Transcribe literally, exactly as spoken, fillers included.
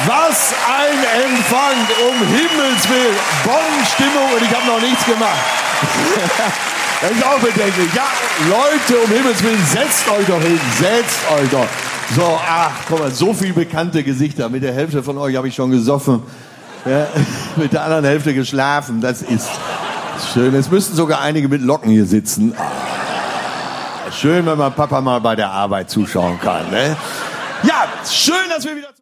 Was ein Empfang, um Himmels Willen. Bonn-Stimmung und ich habe noch nichts gemacht. Das ist auch bedenklich. Ja, Leute, um Himmels Willen, setzt euch doch hin, setzt euch doch. So, ach, guck mal, so viele bekannte Gesichter. Mit der Hälfte von euch habe ich schon gesoffen. Ja, mit der anderen Hälfte geschlafen. Das ist schön. Es müssten sogar einige mit Locken hier sitzen. Schön, wenn man Papa mal bei der Arbeit zuschauen kann. Ne? Ja, schön, dass wir wieder...